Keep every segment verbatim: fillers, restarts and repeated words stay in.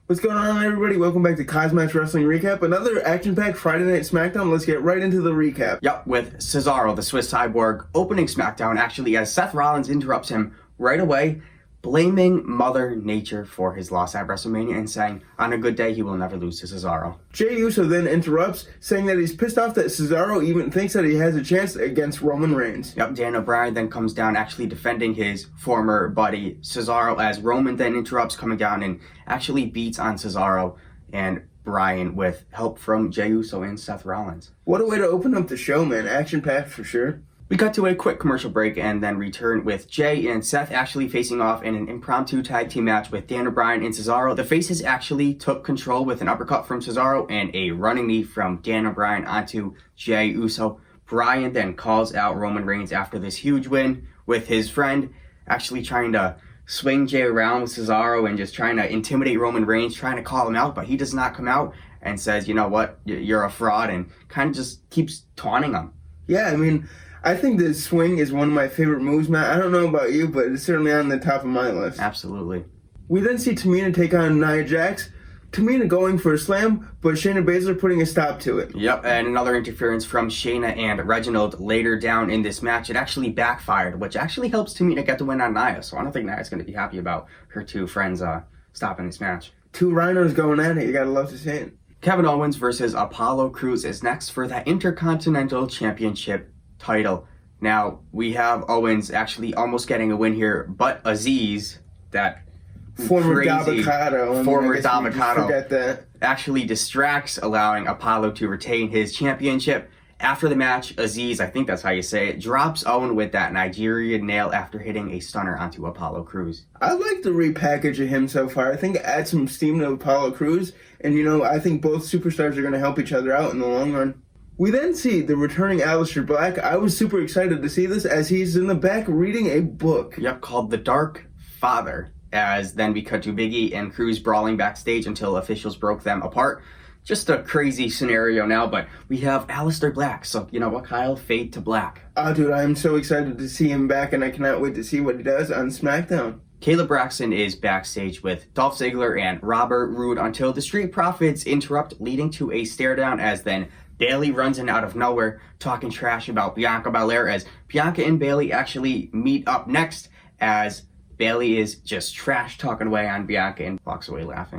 What's going on, everybody? Welcome back to Cosmatch Wrestling Recap. Another action-packed Friday Night SmackDown. Let's get right into the recap. Yep, with Cesaro, the Swiss Cyborg, opening SmackDown, actually, as Seth Rollins interrupts him right away, blaming Mother Nature for his loss at WrestleMania and saying, on a good day, he will never lose to Cesaro. Jey Uso then interrupts, saying that he's pissed off that Cesaro even thinks that he has a chance against Roman Reigns. Yep, Daniel Bryan then comes down, actually defending his former buddy Cesaro, as Roman then interrupts, coming down and actually beats on Cesaro and Bryan with help from Jey Uso and Seth Rollins. What a way to open up the show, man. Action-packed for sure. We cut to a quick commercial break and then return with Jey and Seth actually facing off in an impromptu tag team match with Daniel Bryan and Cesaro. The faces actually took control with an uppercut from Cesaro and a running knee from Daniel Bryan onto Jey Uso. Bryan then calls out Roman Reigns after this huge win with his friend, actually trying to swing Jey around with Cesaro and just trying to intimidate Roman Reigns, trying to call him out, but he does not come out and says, you know what, you're a fraud, and kind of just keeps taunting him. Yeah, I mean, I think the swing is one of my favorite moves, Matt. I don't know about you, but it's certainly on the top of my list. Absolutely. We then see Tamina take on Nia Jax. Tamina going for a slam, but Shayna Baszler putting a stop to it. Yep, and another interference from Shayna and Reginald later down in this match. It actually backfired, which actually helps Tamina get the win on Nia, so I don't think Nia's going to be happy about her two friends uh, stopping this match. Two rhinos going at it. You gotta love to see it. Kevin Owens versus Apollo Crews is next for that Intercontinental Championship title. Now, we have Owens actually almost getting a win here, but Aziz, that Former crazy Davocado. former Davocado, Forget that. actually distracts, allowing Apollo to retain his championship. After the match, Aziz, I think that's how you say it, drops Owen with that Nigerian nail after hitting a stunner onto Apollo Crews. I like the repackage of him so far. I think it adds some steam to Apollo Crews, and you know, I think both superstars are going to help each other out in the long run. We then see the returning Aleister Black. I was super excited to see this as he's in the back reading a book. Yep, called The Dark Father, as then we cut to Big E and Crews brawling backstage until officials broke them apart. Just a crazy scenario now, but we have Aleister Black, so you know what, Kyle? Fade to black. Oh, dude, I am so excited to see him back, and I cannot wait to see what he does on SmackDown. Kayla Braxton is backstage with Dolph Ziggler and Robert Roode until the Street Profits interrupt, leading to a stare down as then Bayley runs in out of nowhere, talking trash about Bianca Belair, as Bianca and Bayley actually meet up next, as Bayley is just trash talking away on Bianca and walks away laughing.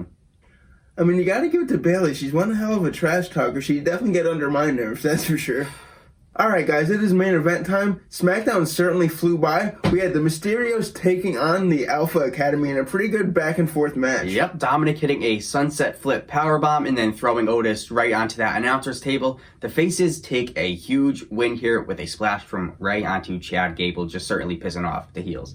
I mean, you gotta give it to Bayley. She's one hell of a trash talker. She'd definitely get under my nerves, that's for sure. Alright guys, it is main event time. SmackDown certainly flew by. We had the Mysterios taking on the Alpha Academy in a pretty good back and forth match. Yep, Dominic hitting a sunset flip powerbomb and then throwing Otis right onto that announcer's table. The faces take a huge win here with a splash from Ray onto Chad Gable, just certainly pissing off the heels.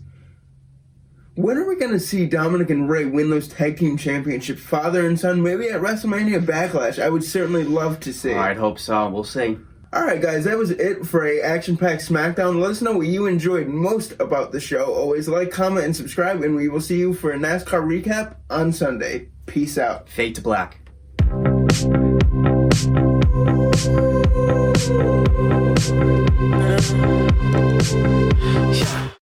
When are we going to see Dominic and Ray win those tag team championships, father and son, maybe at WrestleMania Backlash? I would certainly love to see. I'd hope so. We'll see. Alright guys, that was it for a action-packed SmackDown. Let us know what you enjoyed most about the show. Always like, comment, and subscribe, and we will see you for a NASCAR recap on Sunday. Peace out. Fade to black. Yeah.